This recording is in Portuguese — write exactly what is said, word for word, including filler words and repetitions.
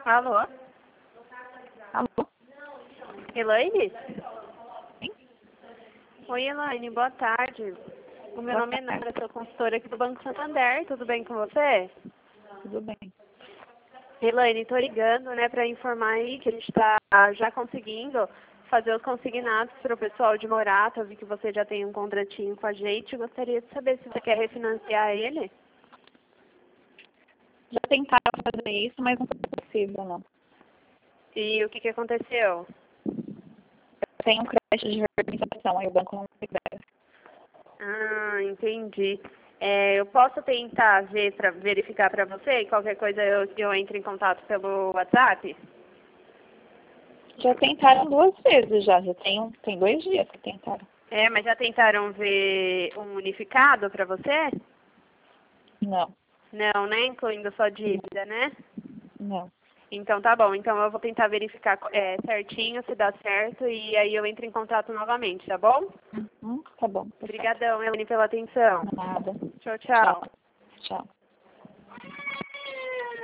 Alô? Alô? Elaine? Sim? Oi, Elaine, boa tarde. O meu Boa nome é tarde. Nara, sou consultora aqui do Banco Santander. Tudo bem com você? Tudo bem. Elaine, estou ligando, né, para informar aí que a gente está já conseguindo fazer os consignados para o pessoal de Morato. Eu vi que você já tem um contratinho com a gente. Gostaria de saber se você quer refinanciar ele. Já tentaram fazer isso, mas não foi possível, não. E o que, que aconteceu? Eu tenho um crédito de reorganização, aí o banco não me libera. Ah, entendi. É, eu posso tentar ver para verificar para você e qualquer coisa eu, eu entro em contato pelo WhatsApp? Já tentaram duas vezes já, já tem, um, tem dois dias que tentaram. É, mas já tentaram ver um unificado para você? Não, Não, né? Incluindo só dívida, né? não. Então tá bom. Então eu vou tentar verificar é, certinho se dá certo e aí eu entro em contato novamente, tá bom? Uhum, tá bom. Perfeito. Obrigadão, Elaine, pela atenção. Nada. Tchau, Tchau. tchau. Tchau.